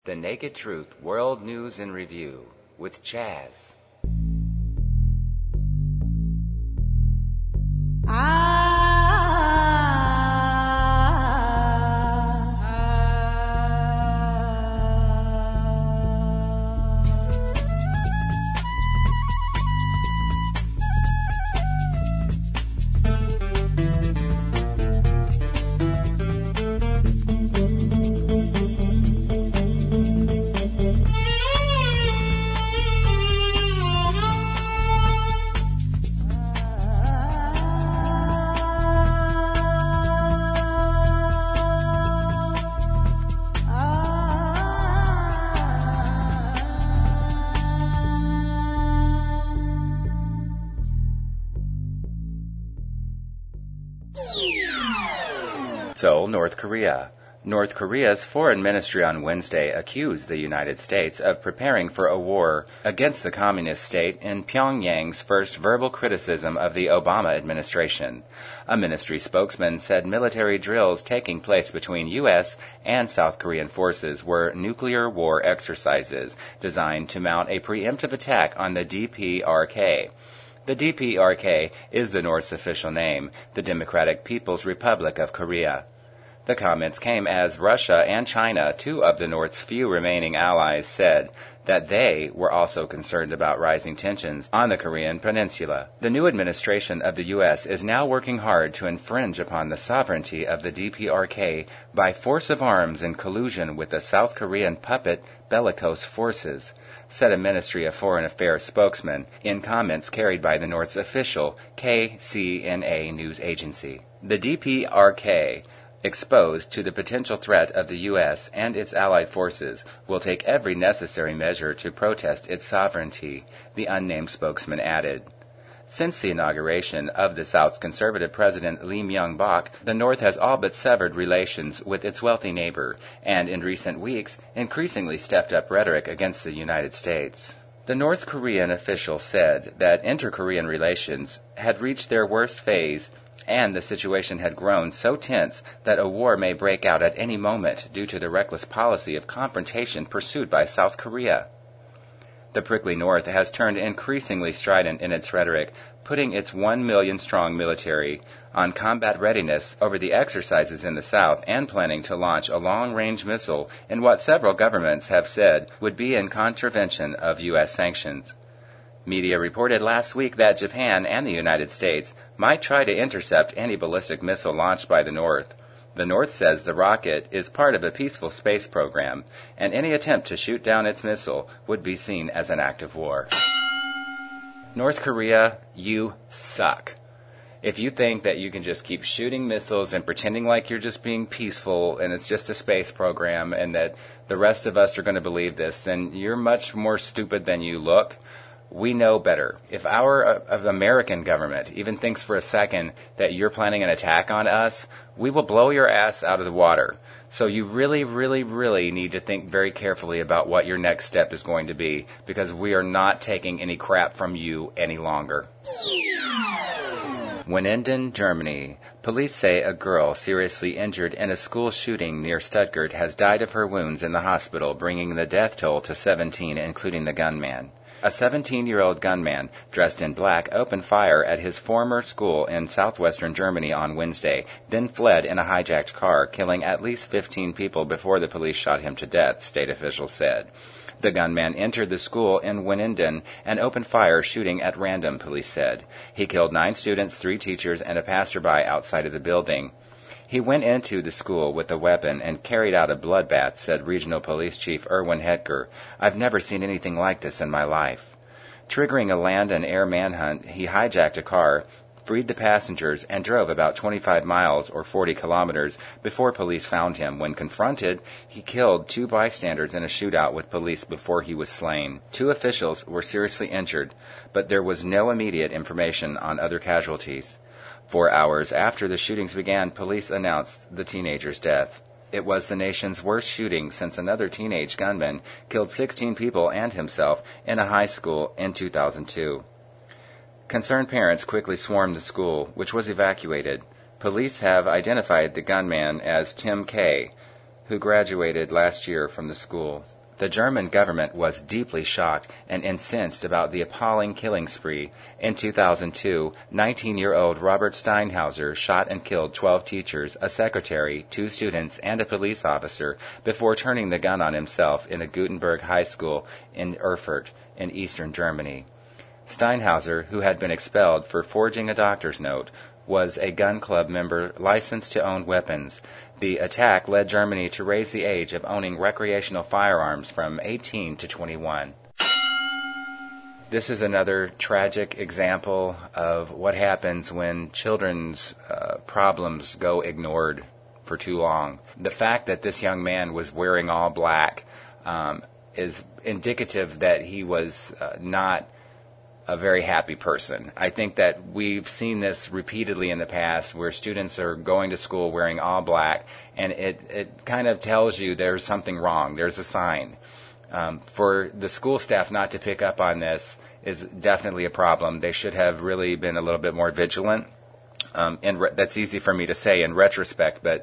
The Naked Truth World News in Review with Chaz. Seoul, North Korea. North Korea's foreign ministry on Wednesday accused the United States of preparing for a war against the communist state in Pyongyang's first verbal criticism of the Obama administration. A ministry spokesman said military drills taking place between U.S. and South Korean forces were nuclear war exercises designed to mount a preemptive attack on the DPRK. The DPRK is the North's official name, the Democratic People's Republic of Korea. The comments came as Russia and China, two of the North's few remaining allies, said that they were also concerned about rising tensions on the Korean peninsula. The new administration of the U.S. is now working hard to infringe upon the sovereignty of the DPRK by force of arms in collusion with the South Korean puppet bellicose forces, said a Ministry of Foreign Affairs spokesman in comments carried by the North's official KCNA news agency. The DPRK, exposed to the potential threat of the U.S. and its allied forces, will take every necessary measure to protest its sovereignty, the unnamed spokesman added. Since the inauguration of the South's conservative President Lee Myung-bak, the North has all but severed relations with its wealthy neighbor, and in recent weeks increasingly stepped up rhetoric against the United States. The North Korean official said that inter-Korean relations had reached their worst phase, and the situation had grown so tense that a war may break out at any moment due to the reckless policy of confrontation pursued by South Korea. The prickly North has turned increasingly strident in its rhetoric, putting its 1 million-strong military on combat readiness over the exercises in the South and planning to launch a long-range missile in what several governments have said would be in contravention of U.S. sanctions. Media reported last week that Japan and the United States might try to intercept any ballistic missile launched by the North. The North says the rocket is part of a peaceful space program, and any attempt to shoot down its missile would be seen as an act of war. North Korea, you suck. If you think that you can just keep shooting missiles and pretending like you're just being peaceful and it's just a space program and that the rest of us are going to believe this, then you're much more stupid than you look. We know better. If our American government even thinks for a second that you're planning an attack on us, we will blow your ass out of the water. So you really, really, really need to think very carefully about what your next step is going to be, because we are not taking any crap from you any longer. Winnenden, Germany. Police say a girl seriously injured in a school shooting near Stuttgart has died of her wounds in the hospital, bringing the death toll to 17, including the gunman. A 17-year-old gunman, dressed in black, opened fire at his former school in southwestern Germany on Wednesday, then fled in a hijacked car, killing at least 15 people before the police shot him to death, state officials said. The gunman entered the school in Winnenden and opened fire, shooting at random, police said. He killed 9 students, 3 teachers, and a passerby outside of the building. He went into the school with a weapon and carried out a bloodbath, said Regional Police Chief Erwin Hetker. I've never seen anything like this in my life. Triggering a land and air manhunt, he hijacked a car, freed the passengers, and drove about 25 miles or 40 kilometers before police found him. When confronted, he killed 2 bystanders in a shootout with police before he was slain. 2 officials were seriously injured, but there was no immediate information on other casualties. 4 hours after the shootings began, police announced the teenager's death. It was the nation's worst shooting since another teenage gunman killed 16 people and himself in a high school in 2002. Concerned parents quickly swarmed the school, which was evacuated. Police have identified the gunman as Tim Kay, who graduated last year from the school. The German government was deeply shocked and incensed about the appalling killing spree. In 2002, 19-year-old Robert Steinhauser shot and killed 12 teachers, a secretary, 2 students, and a police officer before turning the gun on himself in a Gutenberg high school in Erfurt in eastern Germany. Steinhauser, who had been expelled for forging a doctor's note, was a gun club member licensed to own weapons. The attack led Germany to raise the age of owning recreational firearms from 18 to 21. This is another tragic example of what happens when children's problems go ignored for too long. The fact that this young man was wearing all black is indicative that he was not a very happy person. I think that we've seen this repeatedly in the past where students are going to school wearing all black, and it kind of tells you there's something wrong. There's a sign. For the school staff not to pick up on this is definitely a problem. They should have really been a little bit more vigilant. That's easy for me to say in retrospect, but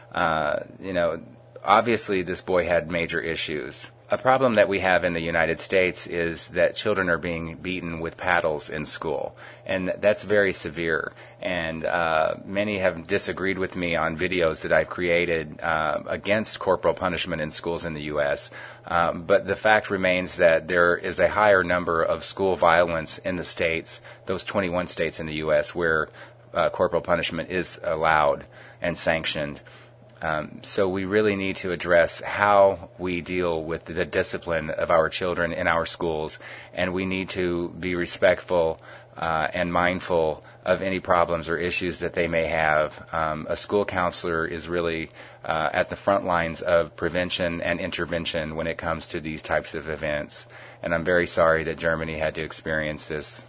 obviously this boy had major issues. A problem that we have in the United States is that children are being beaten with paddles in school, and that's very severe. And many have disagreed with me on videos that I've created against corporal punishment in schools in the U.S. But the fact remains that there is a higher number of school violence in the states, those 21 states in the U.S., where corporal punishment is allowed and sanctioned. So we really need to address how we deal with the discipline of our children in our schools, and we need to be respectful and mindful of any problems or issues that they may have. A school counselor is really at the front lines of prevention and intervention when it comes to these types of events, and I'm very sorry that Germany had to experience this.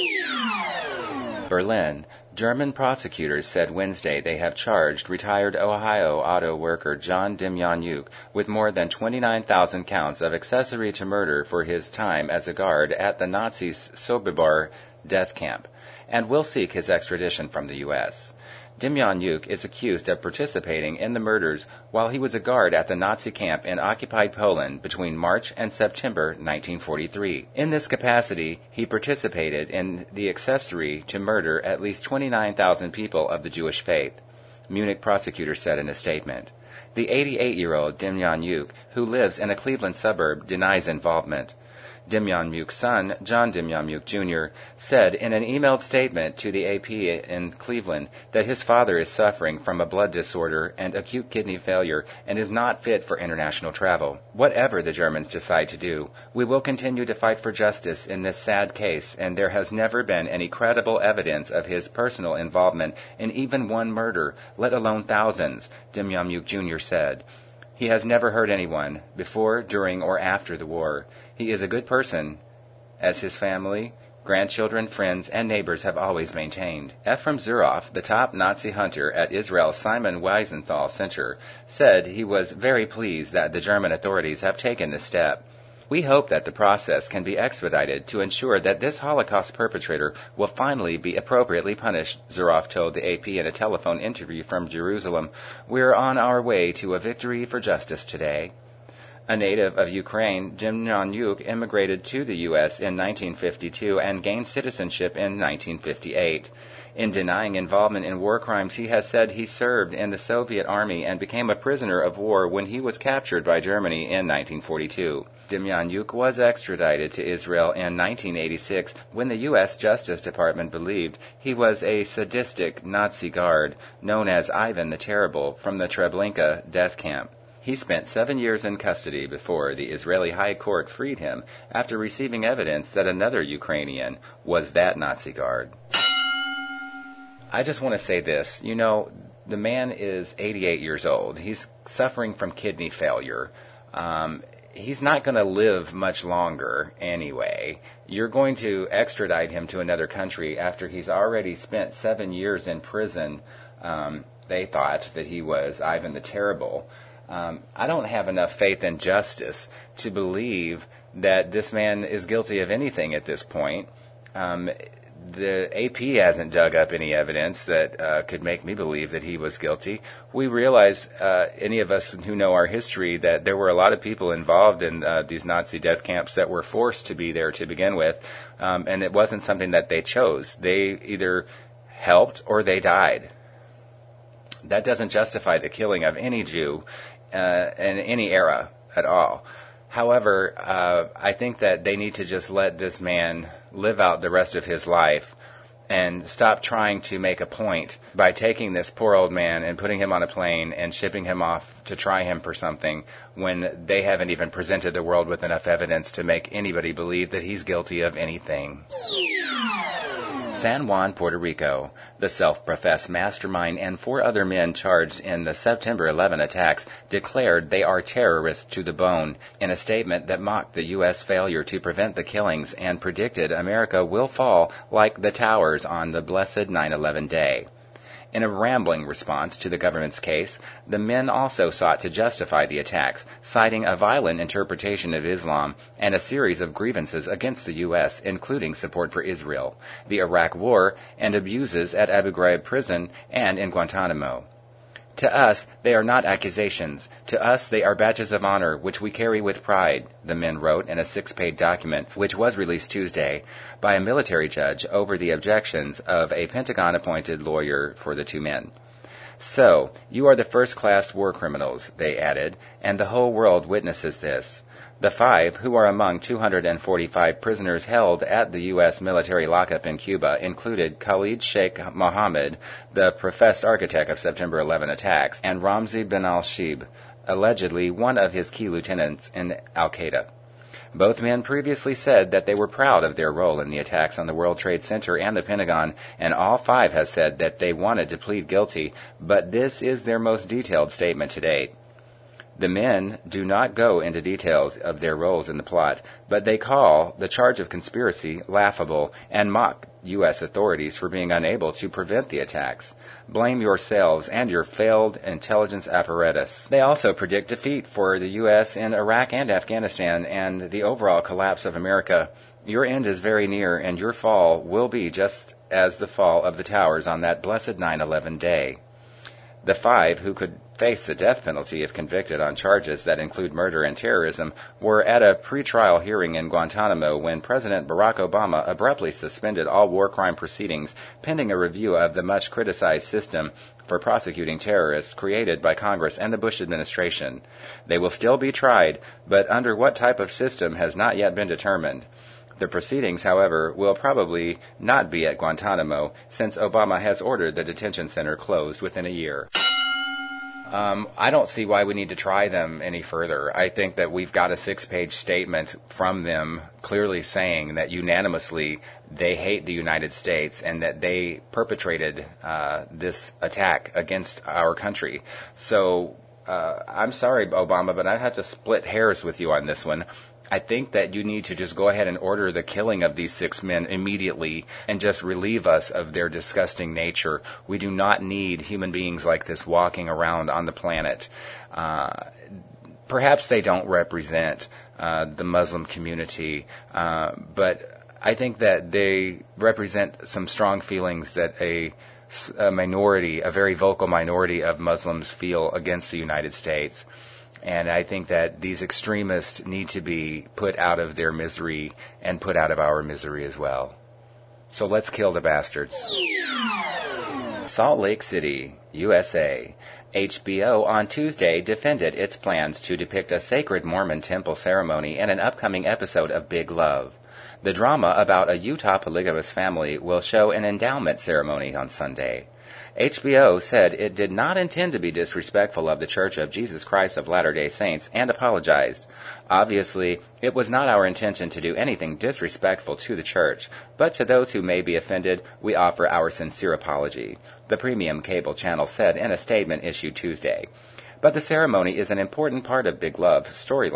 Berlin. German prosecutors said Wednesday they have charged retired Ohio auto worker John Demjanjuk with more than 29,000 counts of accessory to murder for his time as a guard at the Nazi Sobibor death camp, and will seek his extradition from the U.S. Demjanjuk is accused of participating in the murders while he was a guard at the Nazi camp in occupied Poland between March and September 1943. In this capacity, he participated in the accessory to murder at least 29,000 people of the Jewish faith, Munich prosecutors said in a statement. The 88-year-old Demjanjuk, who lives in a Cleveland suburb, denies involvement. Demjanjuk's son, John Demjanjuk Jr., said in an emailed statement to the AP in Cleveland that his father is suffering from a blood disorder and acute kidney failure and is not fit for international travel. Whatever the Germans decide to do, we will continue to fight for justice in this sad case, and there has never been any credible evidence of his personal involvement in even one murder, let alone thousands, Demjanjuk Jr. said. He has never hurt anyone, before, during, or after the war. He is a good person, as his family, grandchildren, friends, and neighbors have always maintained. Ephraim Zuroff, the top Nazi hunter at Israel's Simon Wiesenthal Center, said he was very pleased that the German authorities have taken this step. We hope that the process can be expedited to ensure that this Holocaust perpetrator will finally be appropriately punished, Zuroff told the AP in a telephone interview from Jerusalem. We're on our way to a victory for justice today. A native of Ukraine, Demjanjuk immigrated to the U.S. in 1952 and gained citizenship in 1958. In denying involvement in war crimes, he has said he served in the Soviet army and became a prisoner of war when he was captured by Germany in 1942. Demjanjuk was extradited to Israel in 1986 when the U.S. Justice Department believed he was a sadistic Nazi guard known as Ivan the Terrible from the Treblinka death camp. He spent 7 years in custody before the Israeli High Court freed him after receiving evidence that another Ukrainian was that Nazi guard. I just want to say this. You know, the man is 88 years old. He's suffering from kidney failure. He's not going to live much longer anyway. You're going to extradite him to another country after he's already spent 7 years in prison. They thought that he was Ivan the Terrible. I don't have enough faith in justice to believe that this man is guilty of anything at this point. The AP hasn't dug up any evidence that could make me believe that he was guilty. We realize, any of us who know our history, that there were a lot of people involved in these Nazi death camps that were forced to be there to begin with, and it wasn't something that they chose. They either helped or they died. That doesn't justify the killing of any Jew in any era at all. However, I think that they need to just let this man live out the rest of his life and stop trying to make a point by taking this poor old man and putting him on a plane and shipping him off to try him for something when they haven't even presented the world with enough evidence to make anybody believe that he's guilty of anything. San Juan, Puerto Rico. The self-professed mastermind and 4 other men charged in the September 11 attacks declared they are terrorists to the bone in a statement that mocked the U.S. failure to prevent the killings and predicted America will fall like the towers on the blessed 9/11 day. In a rambling response to the government's case, the men also sought to justify the attacks, citing a violent interpretation of Islam and a series of grievances against the U.S., including support for Israel, the Iraq War, and abuses at Abu Ghraib prison and in Guantanamo. To us, they are not accusations. To us, they are badges of honor, which we carry with pride, the men wrote in a 6-page document, which was released Tuesday by a military judge over the objections of a Pentagon-appointed lawyer for the 2 men. So, you are the first-class war criminals, they added, and the whole world witnesses this. The 5, who are among 245 prisoners held at the U.S. military lockup in Cuba, included Khalid Sheikh Mohammed, the professed architect of September 11 attacks, and Ramzi bin al-Shibh, allegedly one of his key lieutenants in al-Qaeda. Both men previously said that they were proud of their role in the attacks on the World Trade Center and the Pentagon, and all 5 have said that they wanted to plead guilty, but this is their most detailed statement to date. The men do not go into details of their roles in the plot, but they call the charge of conspiracy laughable and mock U.S. authorities for being unable to prevent the attacks. Blame yourselves and your failed intelligence apparatus. They also predict defeat for the U.S. in Iraq and Afghanistan and the overall collapse of America. Your end is very near, and your fall will be just as the fall of the towers on that blessed 9/11 day. The 5, who could face the death penalty if convicted on charges that include murder and terrorism, were at a pre-trial hearing in Guantanamo when President Barack Obama abruptly suspended all war crime proceedings pending a review of the much-criticized system for prosecuting terrorists created by Congress and the Bush administration. They will still be tried, but under what type of system has not yet been determined. The proceedings, however, will probably not be at Guantanamo, since Obama has ordered the detention center closed within a year. I don't see why we need to try them any further. I think that we've got a 6-page statement from them clearly saying that unanimously they hate the United States and that they perpetrated this attack against our country. So I'm sorry, Obama, but I have to split hairs with you on this one. I think that you need to just go ahead and order the killing of these 6 men immediately and just relieve us of their disgusting nature. We do not need human beings like this walking around on the planet. Perhaps they don't represent the Muslim community, but I think that they represent some strong feelings that a minority, a very vocal minority of Muslims feel against the United States. And I think that these extremists need to be put out of their misery and put out of our misery as well. So let's kill the bastards. Salt Lake City, USA. HBO on Tuesday defended its plans to depict a sacred Mormon temple ceremony in an upcoming episode of Big Love. The drama about a Utah polygamous family will show an endowment ceremony on Sunday. HBO said it did not intend to be disrespectful of the Church of Jesus Christ of Latter-day Saints and apologized. Obviously, it was not our intention to do anything disrespectful to the Church, but to those who may be offended, we offer our sincere apology, the premium cable channel said in a statement issued Tuesday. But the ceremony is an important part of Big Love's storyline.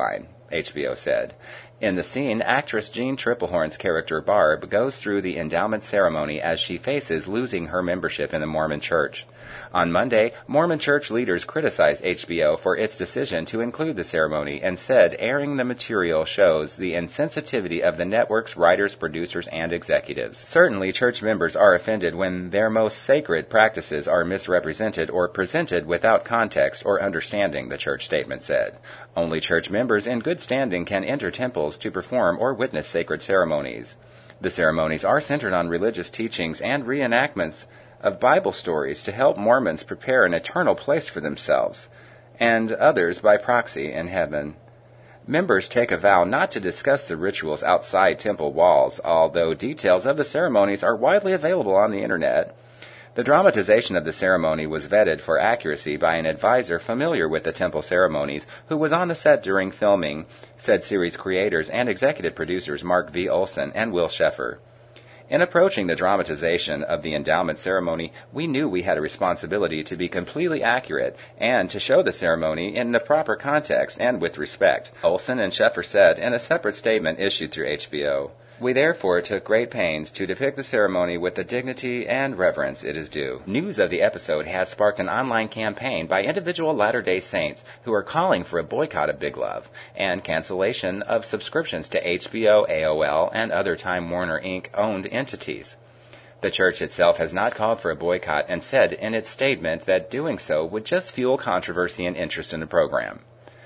HBO said. In the scene, actress Jean Triplehorn's character Barb goes through the endowment ceremony as she faces losing her membership in the Mormon Church. On Monday, Mormon Church leaders criticized HBO for its decision to include the ceremony and said airing the material shows the insensitivity of the network's writers, producers, and executives. Certainly, church members are offended when their most sacred practices are misrepresented or presented without context or understanding, the church statement said. Only church members in good standing can enter temples to perform or witness sacred ceremonies. The ceremonies are centered on religious teachings and reenactments of Bible stories to help Mormons prepare an eternal place for themselves and others by proxy in heaven. Members take a vow not to discuss the rituals outside temple walls, although details of the ceremonies are widely available on the internet. The dramatization of the ceremony was vetted for accuracy by an advisor familiar with the temple ceremonies who was on the set during filming, said series creators and executive producers Mark V. Olson and Will Sheffer. In approaching the dramatization of the endowment ceremony, we knew we had a responsibility to be completely accurate and to show the ceremony in the proper context and with respect, Olson and Sheffer said in a separate statement issued through HBO. We therefore took great pains to depict the ceremony with the dignity and reverence it is due. News of the episode has sparked an online campaign by individual Latter-day Saints who are calling for a boycott of Big Love and cancellation of subscriptions to HBO, AOL, and other Time Warner Inc.-owned entities. The church itself has not called for a boycott and said in its statement that doing so would just fuel controversy and interest in the program.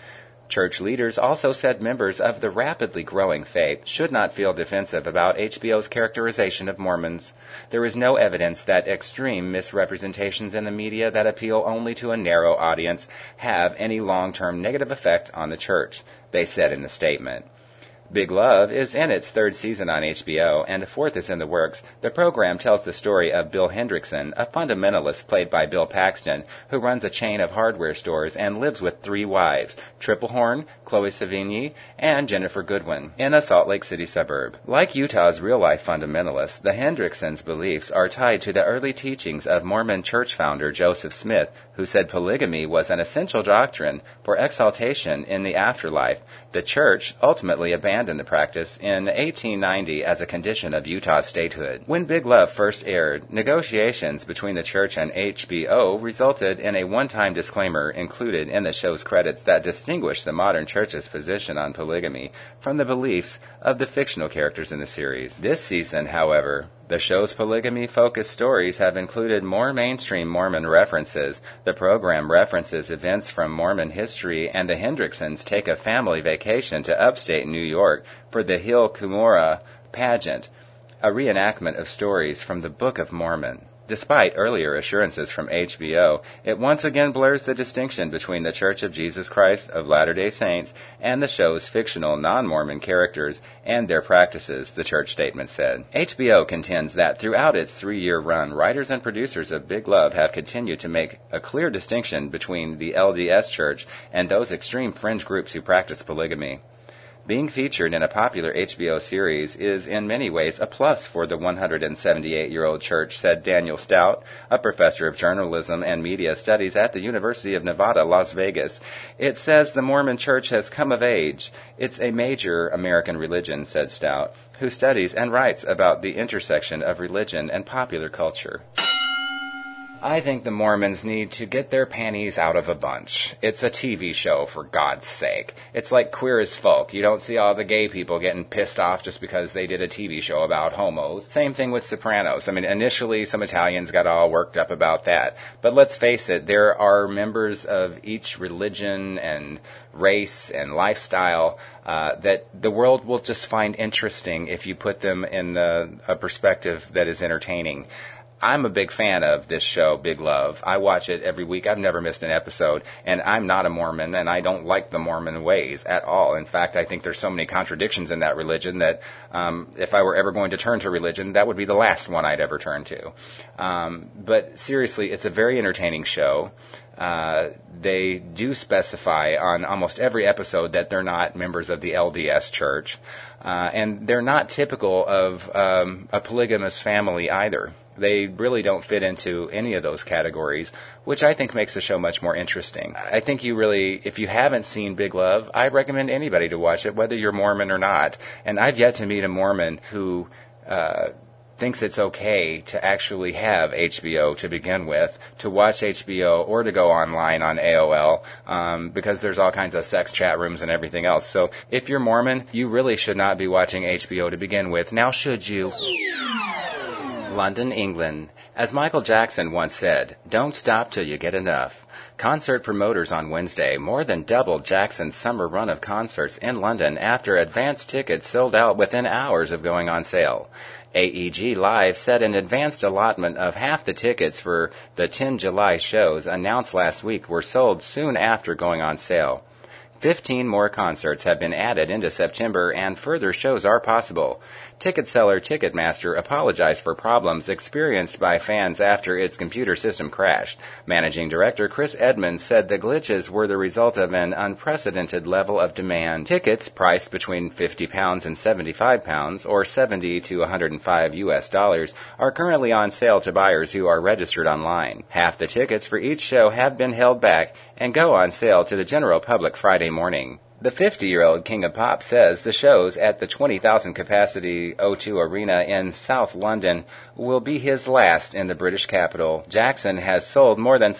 Church leaders also said members of the rapidly growing faith should not feel defensive about HBO's characterization of Mormons. There is no evidence that extreme misrepresentations in the media that appeal only to a narrow audience have any long-term negative effect on the church, they said in the statement. Big Love is in its third season on HBO, and a fourth is in the works. The program tells the story of Bill Hendrickson, a fundamentalist played by Bill Paxton, who runs a chain of hardware stores and lives with 3 wives, Triplehorn, Chloe Sevigny, and Jennifer Goodwin, in a Salt Lake City suburb. Like Utah's real-life fundamentalists, the Hendricksons' beliefs are tied to the early teachings of Mormon church founder Joseph Smith, who said polygamy was an essential doctrine for exaltation in the afterlife. The church ultimately abandoned the practice in 1890 as a condition of Utah statehood. When Big Love first aired, negotiations between the church and HBO resulted in a one-time disclaimer included in the show's credits that distinguished the modern church's position on polygamy from the beliefs of the fictional characters in the series. This season, however, the show's polygamy-focused stories have included more mainstream Mormon references. The program references events from Mormon history, and the Hendricksons take a family vacation to upstate New York for the Hill Cumorah pageant, a reenactment of stories from the Book of Mormon. Despite earlier assurances from HBO, it once again blurs the distinction between the Church of Jesus Christ of Latter-day Saints and the show's fictional non-Mormon characters and their practices, the church statement said. HBO contends that throughout its 3-year run, writers and producers of Big Love have continued to make a clear distinction between the LDS Church and those extreme fringe groups who practice polygamy. Being featured in a popular HBO series is in many ways a plus for the 178-year-old church, said Daniel Stout, a professor of journalism and media studies at the University of Nevada, Las Vegas. It says the Mormon church has come of age. It's a major American religion, said Stout, who studies and writes about the intersection of religion and popular culture. I think the Mormons need to get their panties out of a bunch. It's a TV show, for God's sake. It's like Queer as Folk. You don't see all the gay people getting pissed off just because they did a TV show about homos. Same thing with Sopranos. I mean, initially some Italians got all worked up about that. But let's face it, there are members of each religion and race and lifestyle that the world will just find interesting if you put them in a perspective that is entertaining. I'm a big fan of this show, Big Love. I watch it every week. I've never missed an episode, and I'm not a Mormon, and I don't like the Mormon ways at all. In fact, I think there's so many contradictions in that religion that if I were ever going to turn to religion, that would be the last one I'd ever turn to. But seriously, it's a very entertaining show. They do specify on almost every episode that they're not members of the LDS Church, and they're not typical of a polygamous family either. They really don't fit into any of those categories, which I think makes the show much more interesting. I think if you haven't seen Big Love, I recommend anybody to watch it, whether you're Mormon or not. And I've yet to meet a Mormon who thinks it's okay to actually have HBO to begin with, to watch HBO or to go online on AOL, because there's all kinds of sex chat rooms and everything else. So if you're Mormon, you really should not be watching HBO to begin with. Now should you? London, England. As Michael Jackson once said, "Don't stop till you get enough." Concert promoters on Wednesday more than doubled Jackson's summer run of concerts in London after advance tickets sold out within hours of going on sale. AEG Live said an advanced allotment of half the tickets for the 10 July shows announced last week were sold soon after going on sale. 15 more concerts have been added into September, and further shows are possible. Ticket seller Ticketmaster apologized for problems experienced by fans after its computer system crashed. Managing Director Chris Edmonds said the glitches were the result of an unprecedented level of demand. Tickets priced between £50 and £75, or $70 to $105 US, are currently on sale to buyers who are registered online. Half the tickets for each show have been held back and go on sale to the general public Friday morning. The 50-year-old King of Pop says the shows at the 20,000 capacity O2 Arena in South London will be his last in the British capital. Jackson has sold more than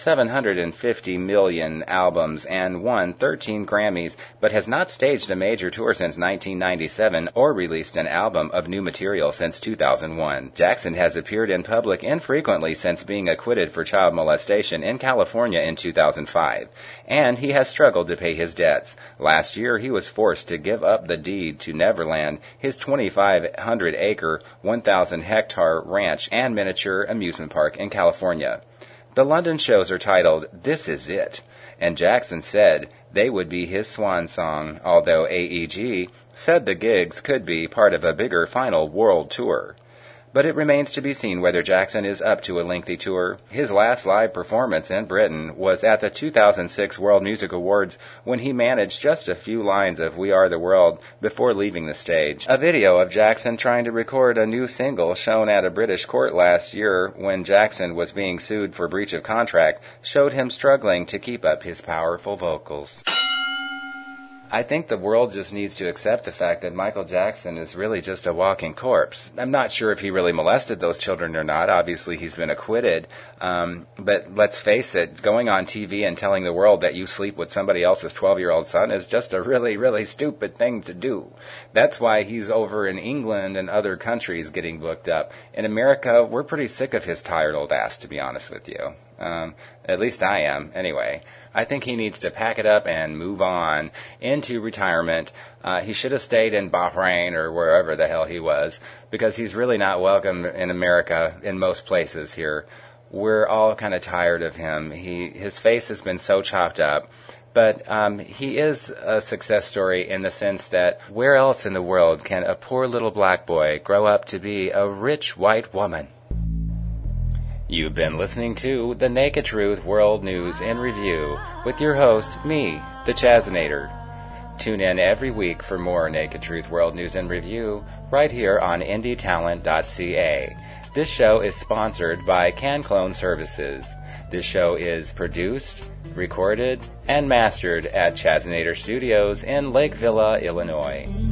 750 million albums and won 13 Grammys, but has not staged a major tour since 1997 or released an album of new material since 2001. Jackson has appeared in public infrequently since being acquitted for child molestation in California in 2005, and he has struggled to pay his debts. Last year, he was forced to give up the deed to Neverland, his 2,500-acre, 1,000-hectare ranch and miniature amusement park in California. The London shows are titled "This Is It," and Jackson said they would be his swan song, although AEG said the gigs could be part of a bigger final world tour. But it remains to be seen whether Jackson is up to a lengthy tour. His last live performance in Britain was at the 2006 World Music Awards, when he managed just a few lines of We Are the World before leaving the stage. A video of Jackson trying to record a new single shown at a British court last year, when Jackson was being sued for breach of contract, showed him struggling to keep up his powerful vocals. I think the world just needs to accept the fact that Michael Jackson is really just a walking corpse. I'm not sure if he really molested those children or not. Obviously, he's been acquitted. But let's face it, going on TV and telling the world that you sleep with somebody else's 12-year-old son is just a really, really stupid thing to do. That's why he's over in England and other countries getting booked up. In America, we're pretty sick of his tired old ass, to be honest with you. At least I am, anyway. I think he needs to pack it up and move on into retirement. He should have stayed in Bahrain or wherever the hell he was, because he's really not welcome in America in most places here. We're all kind of tired of him. His face has been so chopped up. But he is a success story in the sense that where else in the world can a poor little black boy grow up to be a rich white woman? You've been listening to The Naked Truth World News in Review with your host, me, the Chazinator. Tune in every week for more Naked Truth World News in Review right here on indietalent.ca. This show is sponsored by CanClone Services. This show is produced, recorded, and mastered at Chazinator Studios in Lake Villa, Illinois.